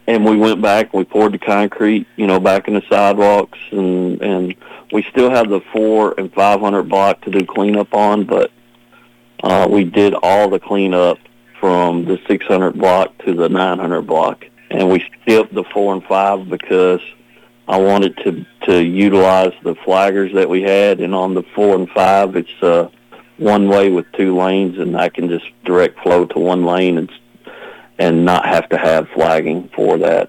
and we went back. We poured the concrete, back in the sidewalks, and we still have the 400 and 500 block to do cleanup on, but we did all the cleanup from the 600 block to the 900 block, and we skipped the 4 and 5 because I wanted to utilize the flaggers that we had, and on the 4 and 5, it's one way with 2 lanes, and I can just direct flow to one lane and not have to have flagging for that.